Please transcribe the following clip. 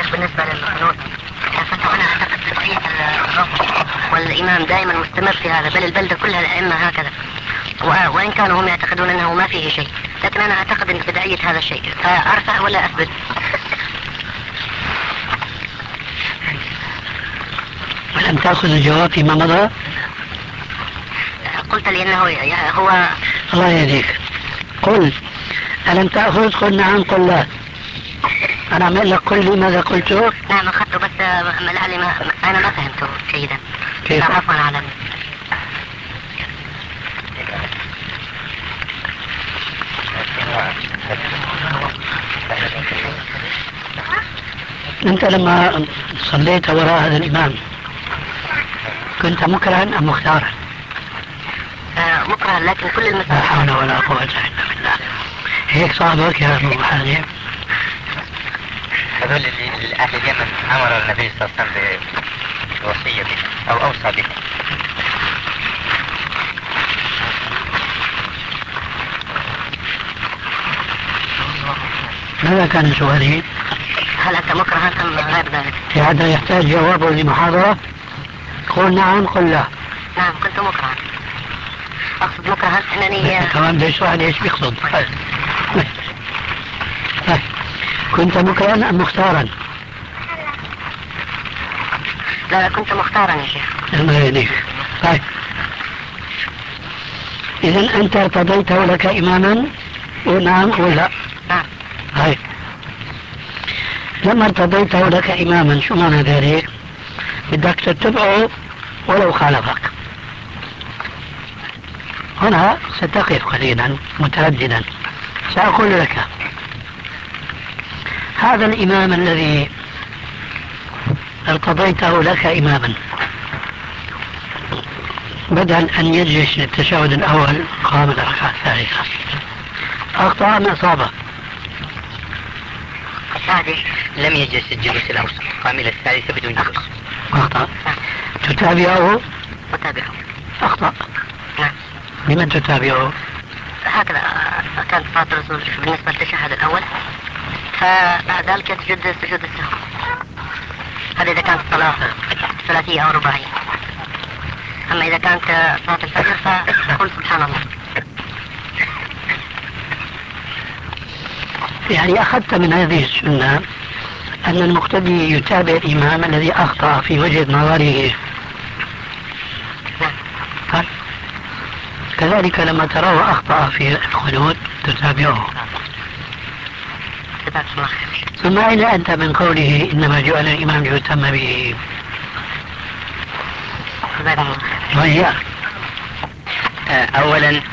بالنسبة للقنوت، فأنا أعتقد بدعية الرفض، والإمام دائما مستمر في هذا، بل البلدة كلها الأئمة هكذا، وإن كانوا هم يعتقدون أنه ما فيه شيء، لكن أنا أعتقد أن بدعية هذا الشيء، فأرفع ولا أثبت؟ ولم تأخذ الجواب فيما مضى؟ قلت لي أنه هو. الله يهديك، قل ألم تأخذ؟ قل نعم، قل لا. أنا أعمل لك قل لي ماذا قلت؟ نعم أخذته، بس لعلي أنا ما فهمته جيدا. كيف؟ عفوا على أنت لما صليت وراء هذا الإمام كنت مكرها أم مختارا؟ مكرها، لكن كل لا المسائل. حول ولا قوة إلا بالله. هيك صاحبك يا أبو حازم؟ هذول اللي أهل اليمن أمر النبي صلى الله عليه وسلم بوصية أو أوصى به. ماذا كان سؤالي؟ هل أنت مكرها أم غير ذلك؟ هذا يحتاج جواب لمحاضرة. قل نعم، قل لا. نعم كنت مكرها. أقصد مكرها أنني كمان بيشرح لي ايش بيقصد. كنت مكرها أم مختارا؟ لا، كنت مختارا يا شيخ. الله يهديك. طيب، إذا أنت ارتضيته لك إماما؟ ونعم ولا؟ نعم. طيب، لما ارتضيته لك إماما شو معنى ذلك؟ بدك تتبعه ولو خالفك. هنا ستقف قليلا مترددا. سأقول لك هذا الإمام الذي ارتضيته لك إماما، بدل أن يجلس للتشهد الأول قام الركعة الثالثة، أخطأ أم أصاب؟ لم يجلس الجلوس الأوسط، قام إلى الثالثة بدون جلوس. أخطأ. تتابعه؟ أتابعه. أخطأ. نعم. لمن تتابعه؟ هكذا كانت صلاة الرسول بالنسبة للتشهد الأول، فبعد ذلك يسجد سجود السهو. هذا إذا كانت الصلاة ثلاثية أو رباعية. أما إذا كانت صلاة الفجر فقل سبحان الله. يعني أخذت من هذه السنة أن المقتدي يتابع الإمام الذي أخطأ في وجهة نظره. نعم. كذلك لما تراه أخطأ في القنوت تتابعه. ثم أين أنت من قوله إنما جعل الإمام ليتم به؟ جزاكم الله خير. وهي أولا